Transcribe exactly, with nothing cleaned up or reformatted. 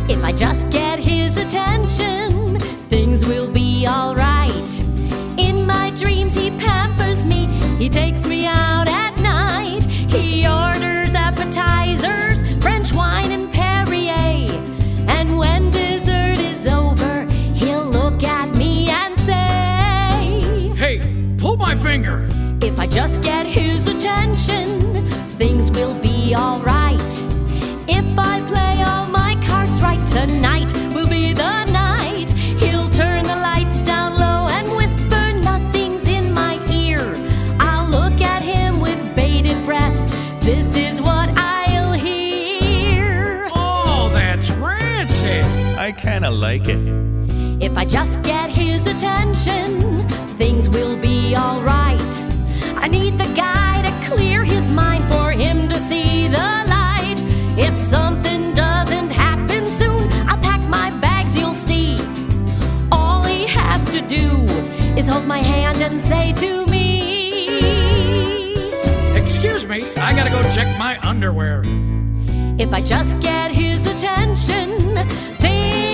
If I just get his attention, things will be alright. In my dreams he pampers me, he takes me out at night. He orders appetizers, French wine and Perrier. And when dessert is over, he'll look at me and say, "Hey, pull my finger." If I just get his attention, things will be alright. If I play all my cards right, tonight will be the night. He'll turn the lights down low and whisper nothing's in my ear. I'll look at him with bated breath. This is what I'll hear. Oh, that's rancid. I kinda like it. If I just get his attention, things will be alright. I need the guy to clear his mind for him to see the light. If something doesn't happen soon, I'll pack my bags, you'll see. All he has to do is hold my hand and say to me, "Excuse me, I gotta go check my underwear." if I just get his attention, things